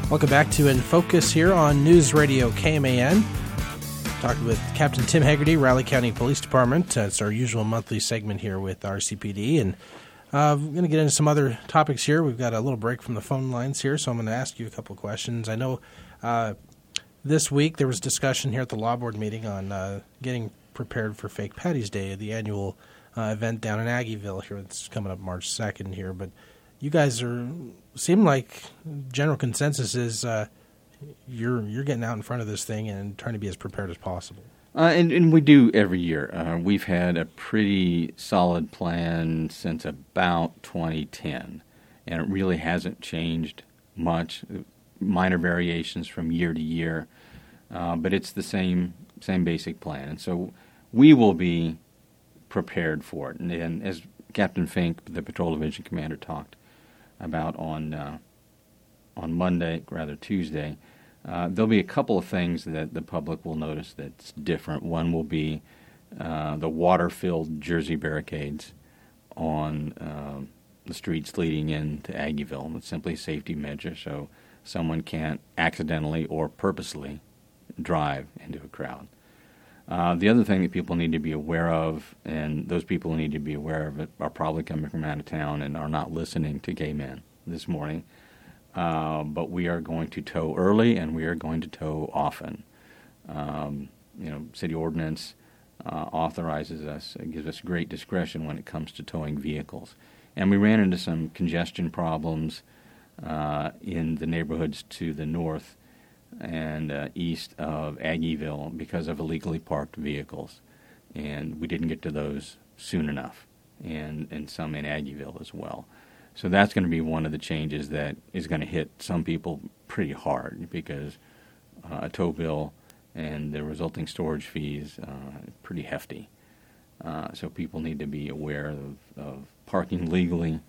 Welcome back to In Focus here on News Radio KMAN. Talking with Captain Tim Hegarty, Riley County Police Department. It's our usual monthly segment here with RCPD. And we're going to get into some other topics here. We've got a little break from the phone lines here, so I'm going to ask you a couple of questions. I know this week there was discussion here at the Law Board meeting on getting prepared for Fake Patty's Day, the annual event down in Aggieville here. It's coming up March 2nd here. But you guys seem like general consensus is you're getting out in front of this thing and trying to be as prepared as possible. And we do every year. We've had a pretty solid plan since about 2010, and it really hasn't changed much. Minor variations from year to year, but it's the same basic plan. And so we will be prepared for it. And as Captain Fink, the Patrol Division Commander, talked about on Tuesday, there'll be a couple of things that the public will notice that's different. One will be the water-filled Jersey barricades on the streets leading into Aggieville. It's simply a safety measure, so someone can't accidentally or purposely drive into a crowd. The other thing that people need to be aware of, and those people who need to be aware of it are probably coming from out of town and are not listening to Gay Men this morning, but we are going to tow early and we are going to tow often. City ordinance authorizes us, it gives us great discretion when it comes to towing vehicles. And we ran into some congestion problems in the neighborhoods to the north and east of Aggieville because of illegally parked vehicles. And we didn't get to those soon enough, and some in Aggieville as well. So that's going to be one of the changes that is going to hit some people pretty hard because a tow bill and the resulting storage fees pretty hefty. So people need to be aware of parking legally,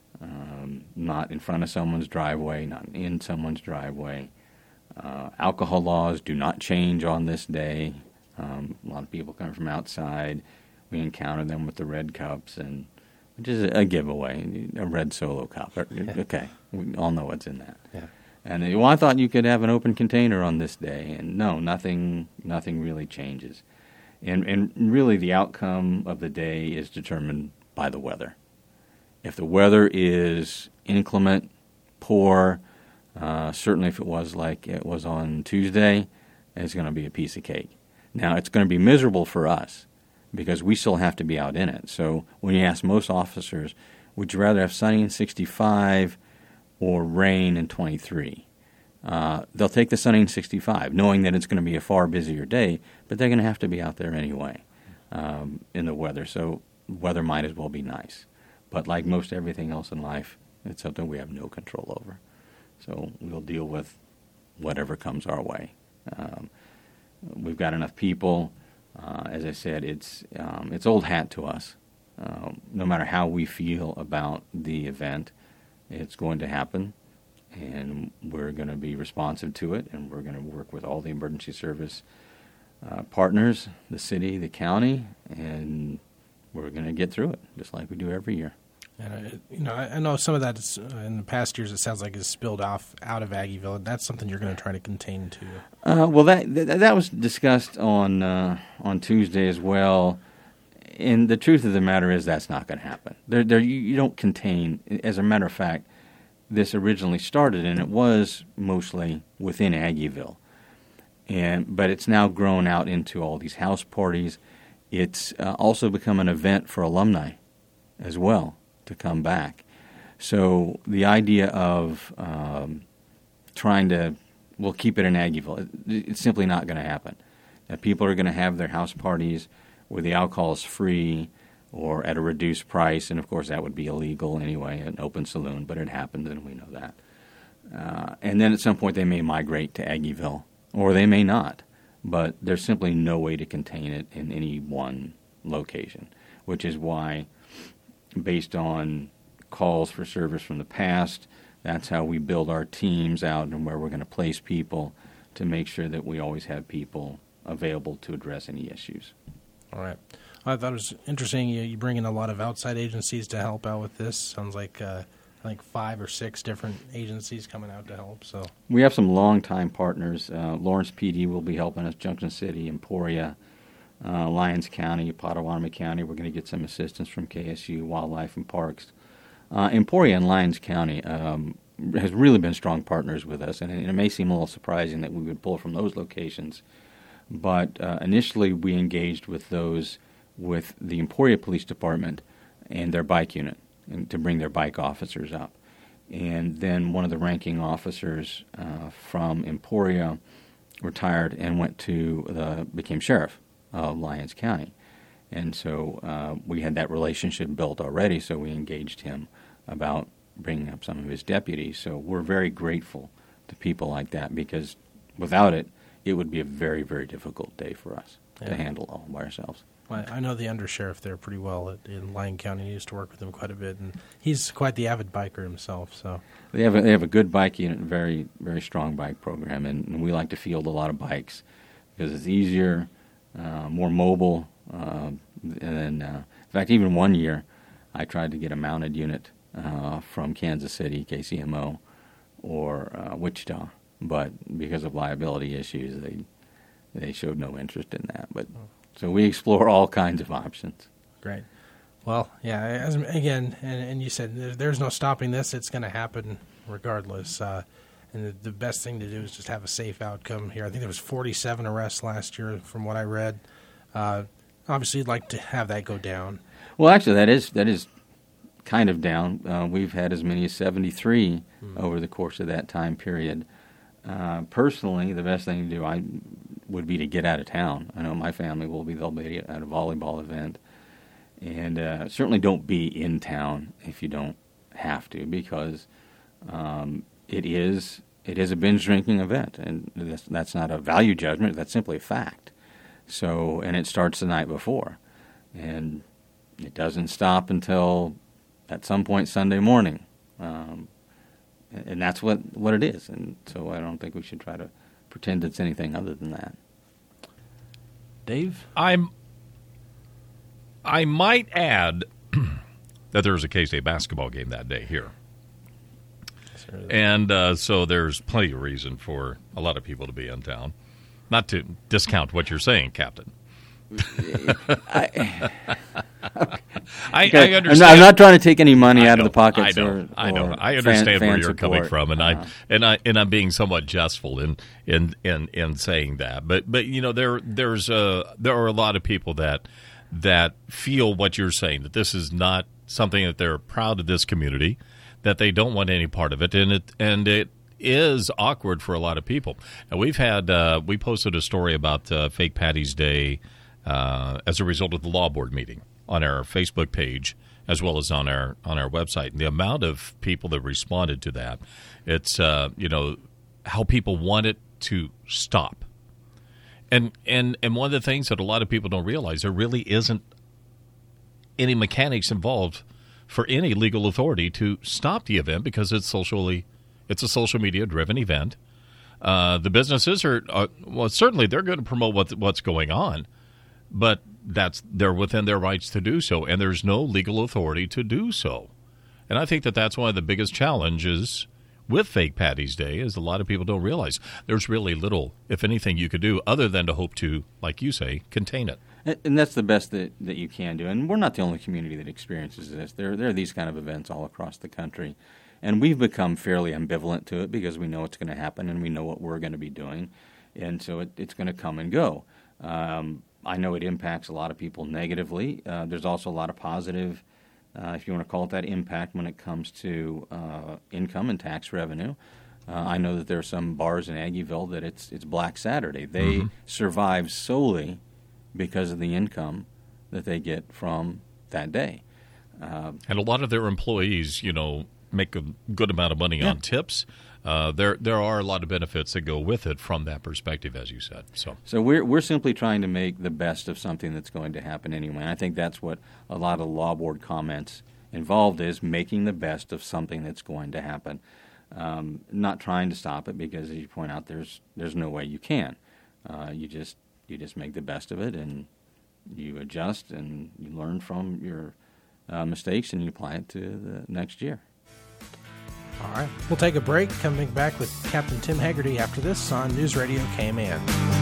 not in front of someone's driveway, not in someone's driveway. Alcohol laws do not change on this day. A lot of people come from outside. We encounter them with the red cups, and which is a giveaway, a red Solo cup. Okay, we all know what's in that. Yeah. And I thought you could have an open container on this day, and no, nothing really changes. And really the outcome of the day is determined by the weather. If the weather is inclement, poor, certainly if it was like it was on Tuesday, it's going to be a piece of cake. Now, it's going to be miserable for us because we still have to be out in it. So when you ask most officers, would you rather have sunny and 65 or rain and 23? They'll take the sunny and 65, knowing that it's going to be a far busier day, but they're going to have to be out there anyway in the weather. So weather might as well be nice. But like most everything else in life, it's something we have no control over. So we'll deal with whatever comes our way. We've got enough people. As I said, it's old hat to us. No matter how we feel about the event, it's going to happen, and we're going to be responsive to it, and we're going to work with all the emergency service partners, the city, the county, and we're going to get through it, just like we do every year. And I know some of that is, in the past years, it sounds like it's spilled out of Aggieville. And that's something you're going to try to contain too. Well, that was discussed on Tuesday as well. And the truth of the matter is that's not going to happen. You don't contain. As a matter of fact, this originally started, and it was mostly within Aggieville, but it's now grown out into all these house parties. It's also become an event for alumni as well to come back. So the idea of trying to, we'll keep it in Aggieville, it's simply not going to happen. People are going to have their house parties where the alcohol is free or at a reduced price, and of course that would be illegal anyway, an open saloon, but it happens and we know that. And then at some point they may migrate to Aggieville, or they may not, but there's simply no way to contain it in any one location, which is why, based on calls for service from the past, that's how we build our teams out and where we're going to place people to make sure that we always have people available to address any issues. All right. I thought it was interesting you bring in a lot of outside agencies to help out with this. Sounds like I think 5 or 6 different agencies coming out to help. So we have some longtime partners. Lawrence PD will be helping us. Junction City, Emporia, Lyons County, Potawatomi County. We're going to get some assistance from KSU, Wildlife and Parks. Emporia and Lyons County has really been strong partners with us, and it may seem a little surprising that we would pull from those locations. But initially, we engaged with the Emporia Police Department and their bike unit, and to bring their bike officers up. And then one of the ranking officers from Emporia retired and became sheriff of Lyons County. And so we had that relationship built already, so we engaged him about bringing up some of his deputies. So we're very grateful to people like that, because without it, it would be a very, very difficult day for us to handle all by ourselves. Well, I know the undersheriff there pretty well in Lyon County. I used to work with him quite a bit, and he's quite the avid biker himself. So they have a good bike unit, very, very strong bike program, and we like to field a lot of bikes because it's easier, more mobile. And then, in fact, even one year, I tried to get a mounted unit from Kansas City, KCMO, or Wichita, but because of liability issues, they showed no interest in that. But so we explore all kinds of options. Great. Well, yeah, again, and you said there's no stopping this. It's going to happen regardless. And the best thing to do is just have a safe outcome here. I think there was 47 arrests last year from what I read. Obviously, you'd like to have that go down. Well, actually, that is kind of down. We've had as many as 73 over the course of that time period. Personally, the best thing to do would be to get out of town. I know my family they'll be at a volleyball event. And certainly don't be in town if you don't have to, because it is a binge drinking event, and that's not a value judgment. That's simply a fact. So, and it starts the night before, and it doesn't stop until at some point Sunday morning, and that's what it is. And so, I don't think we should try to pretend it's anything other than that. Dave? I might add that there was a K-State basketball game that day here. And so there's plenty of reason for a lot of people to be in town. Not to discount what you're saying, Captain. I understand. I'm not trying to take any money out of the pockets. I know. I understand where you're support. coming from, and I'm being somewhat jestful in saying that. But you know, there are a lot of people that feel what you're saying, that this is not something that they're proud of this community, that they don't want any part of it, and it is awkward for a lot of people. Now, we posted a story about Fake Patty's Day as a result of the law board meeting on our Facebook page as well as on our website. And the amount of people that responded to that, it's how people want it to stop. And one of the things that a lot of people don't realize, there really isn't any mechanics involved for any legal authority to stop the event, because it's a social media driven event. The businesses are certainly they're going to promote what's going on, but they're within their rights to do so, and there's no legal authority to do so. And I think that that's one of the biggest challenges with Fake Patty's Day, is a lot of people don't realize there's really little, if anything, you could do other than to hope to, like you say, contain it. And that's the best that you can do. And we're not the only community that experiences this. There are these kind of events all across the country. And we've become fairly ambivalent to it because we know it's going to happen and we know what we're going to be doing. And so it's going to come and go. I know it impacts a lot of people negatively. There's also a lot of positive, if you want to call it that, impact when it comes to income and tax revenue. I know that there are some bars in Aggieville that it's Black Saturday. They survive solely because of the income that they get from that day. And a lot of their employees, make a good amount of money on tips. There are a lot of benefits that go with it from that perspective, as you said. So we're simply trying to make the best of something that's going to happen anyway. And I think that's what a lot of law board comments involved is, making the best of something that's going to happen. Not trying to stop it, because as you point out, there's no way you can. You just make the best of it, and you adjust and you learn from your mistakes and you apply it to the next year. All right. We'll take a break, coming back with Captain Tim Haggerty after this on News Radio KMAN.